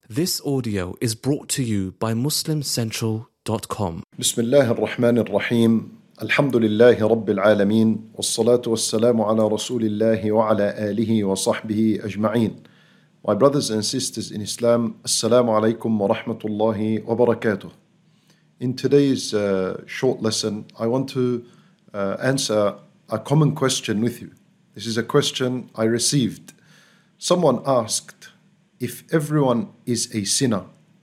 This audio is brought to you by MuslimCentral.com. بسم الله الرحمن الرحيم الحمد لله رب العالمين والصلاة والسلام على رسول الله وعلى آله وصحبه أجمعين. My brothers and sisters in Islam, Assalamu alaikum wa rahmatullahi wa barakatuh. In today's short lesson, I want to answer a common question with you. This is a question I received. Someone asked, if everyone is a sinner,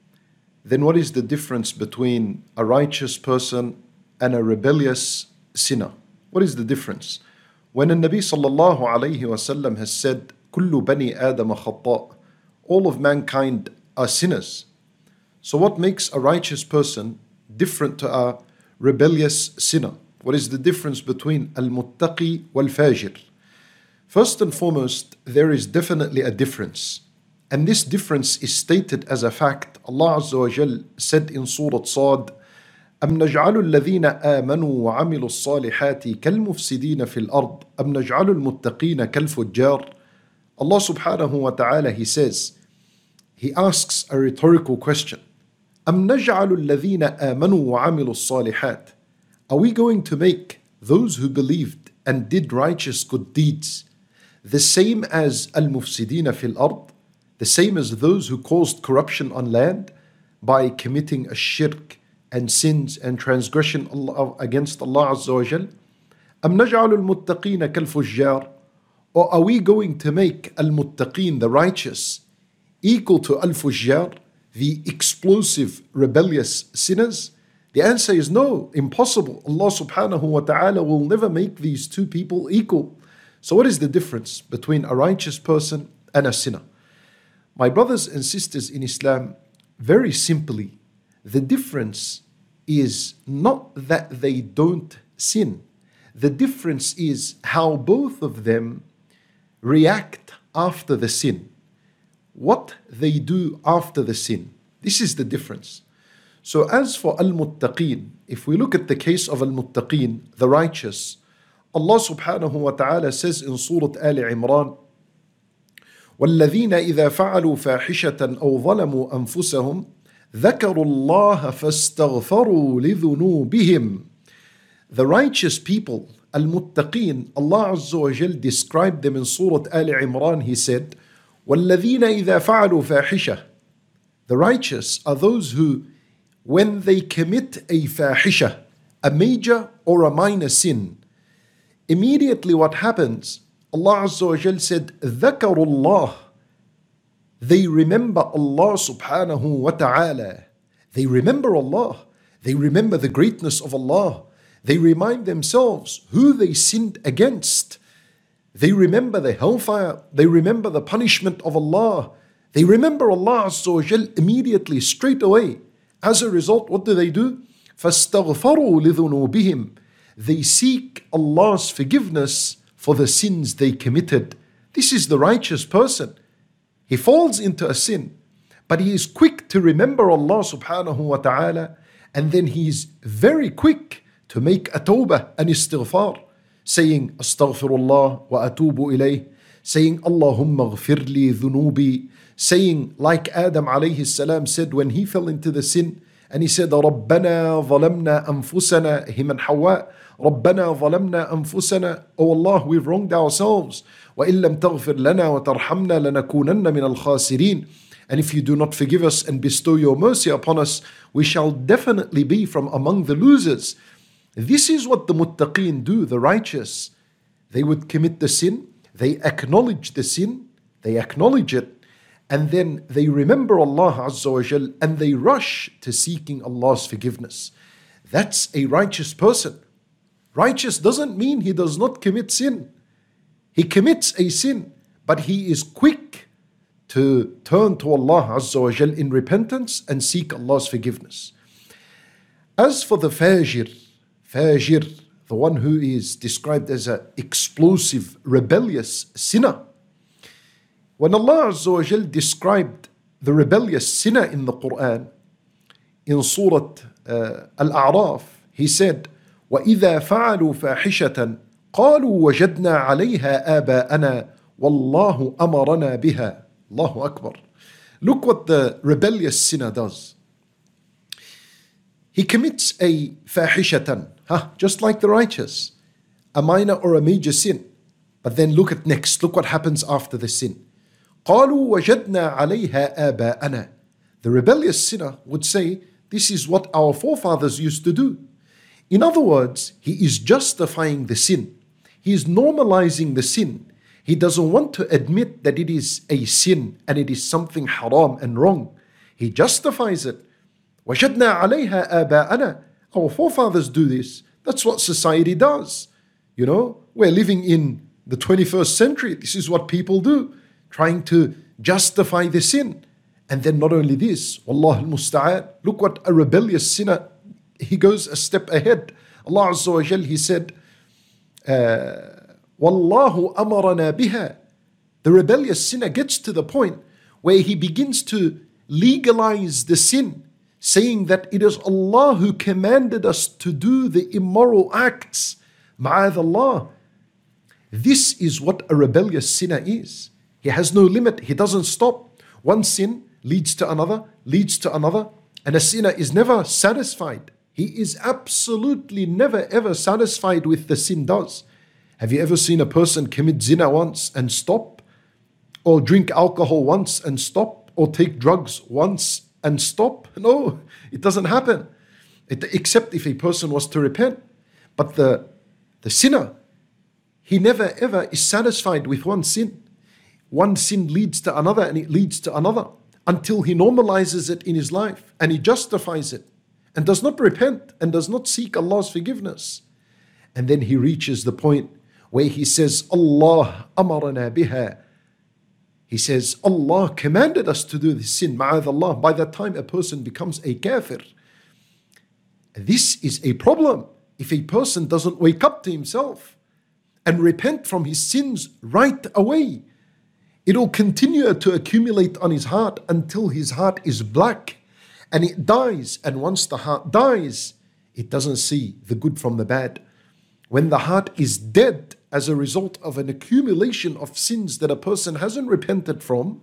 then what is the difference between a righteous person and a rebellious sinner? What is the difference? When the Nabi sallallahu alayhi wasallam has said, "Kullu bani Adam khata," all of mankind are sinners. So what makes a righteous person different to a rebellious sinner? What is the difference between al-muttaqi wal-fajir? First and foremost, there is definitely a difference. And this difference is stated as a fact. Allah Azza wa Jal said in Surah Sad, أَمْ نَجْعَلُ الَّذِينَ آمَنُوا وَعَمِلُوا الصَّالِحَاتِ كَالْمُفْسِدِينَ فِي الْأَرْضِ أَمْ نَجْعَلُ الْمُتَّقِينَ كَالْفُجَّارِ. Allah subhanahu wa ta'ala, He says, He asks a rhetorical question. أَمْ نَجْعَلُ الَّذِينَ آمَنُوا وَعَمِلُوا الصَّالِحَاتِ. Are we going to make those who believed and did righteous good deeds the same as al-mufsidina fil ard, the same as those who caused corruption on land by committing a shirk and sins and transgression against Allah Azza wa Jal? أَمْ نَجْعَلُ الْمُتَّقِينَ كَالْفُجَّارِ. Or are we going to make al-muttaqeen, the righteous, equal to al-fujjar, the explosive, rebellious sinners? The answer is no, impossible. Allah subhanahu wa ta'ala will never make these two people equal. So what is the difference between a righteous person and a sinner? My brothers and sisters in Islam, very simply, the difference is not that they don't sin. The difference is how both of them react after the sin. What they do after the sin. This is the difference. So as for al-muttaqeen, if we look at the case of al-muttaqeen, the righteous, Allah subhanahu wa ta'ala says in Surah Ali Imran, وَالَّذِينَ إِذَا فَعَلُوا فَاحِشَةً أَوْ ظَلَمُوا أَنفُسَهُمْ ذَكَرُوا اللَّهَ فَاسْتَغْفَرُوا لِذُنُوبِهِمْ. The righteous people, al-muttaqeen, Allah Azza wa Jal described them in Surah Ali Imran. He said, وَالَّذِينَ إِذَا فَعَلُوا فَاحِشَةً. The righteous are those who, when they commit a fahisha, a major or a minor sin, immediately what happens, Allah Azza wa Jal said, ذَكَرُوا اللَّهِ. They remember Allah subhanahu wa ta'ala. They remember Allah. They remember the greatness of Allah. They remind themselves who they sinned against. They remember the hellfire. They remember the punishment of Allah. They remember Allah Azza wa Jal immediately, straight away. As a result, what do? فَاسْتَغْفَرُوا لِذُنُوبِهِمْ. They seek Allah's forgiveness for the sins they committed. This is the righteous person. He falls into a sin, but he is quick to remember Allah subhanahu wa ta'ala, and then he is very quick to make a tawbah and istighfar, saying astaghfirullah wa atubu ilayh, saying Allahumma ghfir li dhunubi, saying like Adam alayhi salam said when he fell into the sin, and he said رَبَّنَا ظَلَمْنَا أَنفُسَنَا, him and Hawa, رَبَّنَا ظَلَمْنَا أَنفُسَنَا, oh Allah, we've wronged ourselves, وَإِن لَمْ تَغْفِرْ لَنَا وَتَرْحَمْنَا لَنَكُونَنَّ مِنَ الْخَاسِرِينَ. And if you do not forgive us and bestow your mercy upon us, we shall definitely be from among the losers. This is what the muttaqeen do, the righteous. They would commit the sin, they acknowledge the sin, they acknowledge it, and then they remember Allah Azza wa Jal, and they rush to seeking Allah's forgiveness. That's a righteous person. Righteous doesn't mean he does not commit sin. He commits a sin, but he is quick to turn to Allah Azza wa Jal in repentance and seek Allah's forgiveness. As for the fajir, the one who is described as an explosive, rebellious sinner, when Allah Azza wa Jal described the rebellious sinner in the Quran, in Surah Al-A'raf, He said, وَإِذَا فَعَلُوا فَاحِشَةً قَالُوا وَجَدْنَا عَلَيْهَا آبَاءَنَا وَاللَّهُ أَمَرَنَا بِهَا. Allahu Akbar. Look what the rebellious sinner does. He commits a fahishatan, just like the righteous, a minor or a major sin. But then look what happens after the sin. قَالُوا وَجَدْنَا عَلَيْهَا آبَاءَنَا. The rebellious sinner would say, this is what our forefathers used to do. In other words, he is justifying the sin. He is normalizing the sin. He doesn't want to admit that it is a sin and it is something haram and wrong. He justifies it. وَجَدْنَا عَلَيْهَا آبَاءَنَا. Our forefathers do this. That's what society does. You know, we're living in the 21st century. This is what people do, trying to justify the sin. And then not only this, Wallah al-Musta'an, look what a rebellious sinner, he goes a step ahead. Allah Azza wa Jal, He said, Wallahu amarana biha. The rebellious sinner gets to the point where he begins to legalize the sin, saying that it is Allah who commanded us to do the immoral acts. Ma'adh Allah. This is what a rebellious sinner is. He has no limit. He doesn't stop. One sin leads to another, and a sinner is never satisfied. He is absolutely never ever satisfied with the sin does. Have you ever seen a person commit zina once and stop? Or drink alcohol once and stop? Or take drugs once and stop? No, it doesn't happen. Except if a person was to repent. But the sinner, he never ever is satisfied with one sin. One sin leads to another and it leads to another until he normalizes it in his life and he justifies it and does not repent and does not seek Allah's forgiveness. And then he reaches the point where he says, Allah amarana biha. He says, Allah commanded us to do this sin, ma'adh Allah. By that time, a person becomes a kafir. This is a problem if a person doesn't wake up to himself and repent from his sins right away. It'll continue to accumulate on his heart until his heart is black and it dies. And once the heart dies, it doesn't see the good from the bad. When the heart is dead as a result of an accumulation of sins that a person hasn't repented from,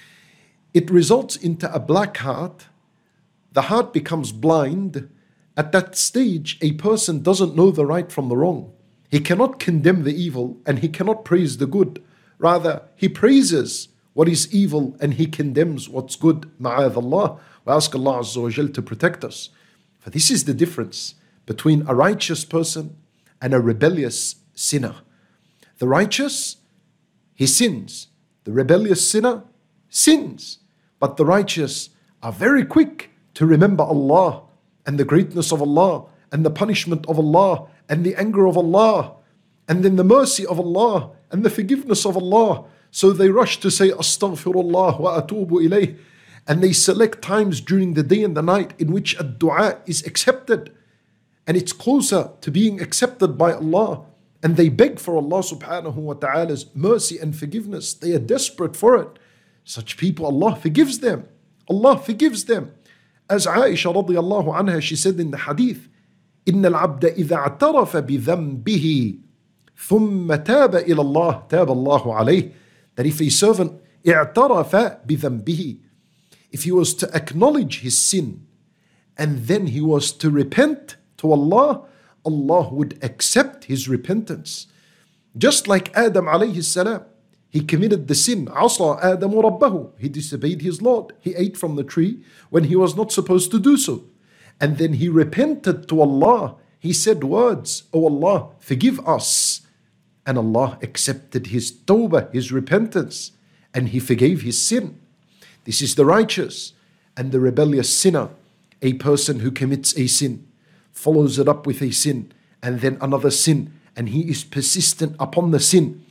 it results into a black heart. The heart becomes blind. At that stage, a person doesn't know the right from the wrong. He cannot condemn the evil and he cannot praise the good. Rather, he praises what is evil and he condemns what's good. Ma'adh Allah. We ask Allah Azza wa Jal to protect us. For this is the difference between a righteous person and a rebellious sinner. The righteous, he sins. The rebellious sinner sins. But the righteous are very quick to remember Allah and the greatness of Allah and the punishment of Allah and the anger of Allah and then the mercy of Allah and the forgiveness of Allah. So they rush to say, Astaghfirullah wa atubu ilayh. And they select times during the day and the night in which a dua is accepted. And it's closer to being accepted by Allah. And they beg for Allah subhanahu wa ta'ala's mercy and forgiveness. They are desperate for it. Such people, Allah forgives them. Allah forgives them. As Aisha radiallahu anha, she said in the hadith, إِنَّ الْعَبْدَ إِذَا اعْتَرَفَ بِذَنْبِهِ ثُمَّ تَابَ إِلَى اللَّهِ تَابَ اللَّهُ عَلَيْهِ. That if a servant اعْتَرَفَ بِذَنْبِهِ, if he was to acknowledge his sin and then he was to repent to Allah, Allah would accept his repentance. Just like Adam alayhi salam, he committed the sin. عَصَى آدَمُ رَبَّهُ. He disobeyed his Lord. He ate from the tree when he was not supposed to do so. And then he repented to Allah. He said words, "Oh Allah, forgive us." And Allah accepted his tawbah, his repentance, and he forgave his sin. This is the righteous. And the rebellious sinner, a person who commits a sin, follows it up with a sin, and then another sin, and he is persistent upon the sin.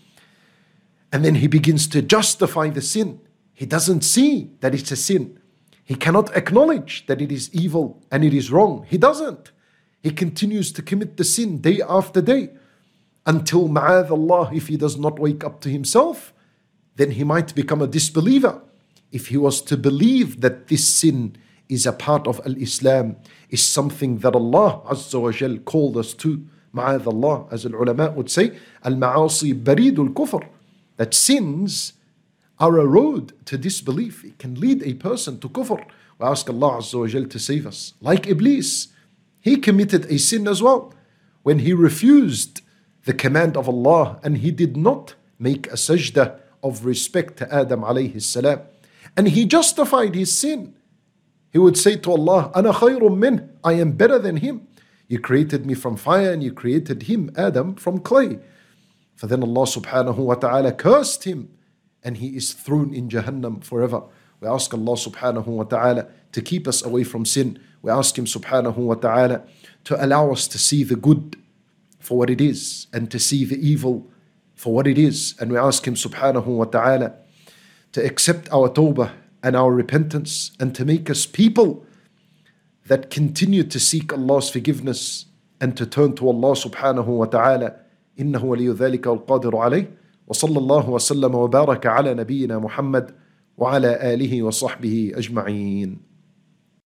And then he begins to justify the sin. He doesn't see that it's a sin. He cannot acknowledge that it is evil and it is wrong. He doesn't. He continues to commit the sin day after day until, ma'adh Allah, if he does not wake up to himself, then he might become a disbeliever. If he was to believe that this sin is a part of Al-Islam, is something that Allah Azza wa Jal called us to, ma'adh Allah, as al-ulama would say, al-ma'asi baridul kufr, that sins are a road to disbelief. It can lead a person to kufr. We ask Allah Azza wa Jal to save us. Like Iblis, he committed a sin as well when he refused the command of Allah and he did not make a sajda of respect to Adam alayhi salam. And he justified his sin. He would say to Allah, Ana khayrun min, I am better than him. You created me from fire and you created him, Adam, from clay. For then Allah subhanahu wa ta'ala cursed him and he is thrown in Jahannam forever. We ask Allah subhanahu wa ta'ala to keep us away from sin. We ask Him subhanahu wa ta'ala to allow us to see the good for what it is and to see the evil for what it is. And we ask Him subhanahu wa ta'ala to accept our tawbah and our repentance and to make us people that continue to seek Allah's forgiveness and to turn to Allah subhanahu wa ta'ala. إنه ولي ذلك والقادر عليه وصلى الله وسلم وبارك على نبينا محمد وعلى آله وصحبه أجمعين.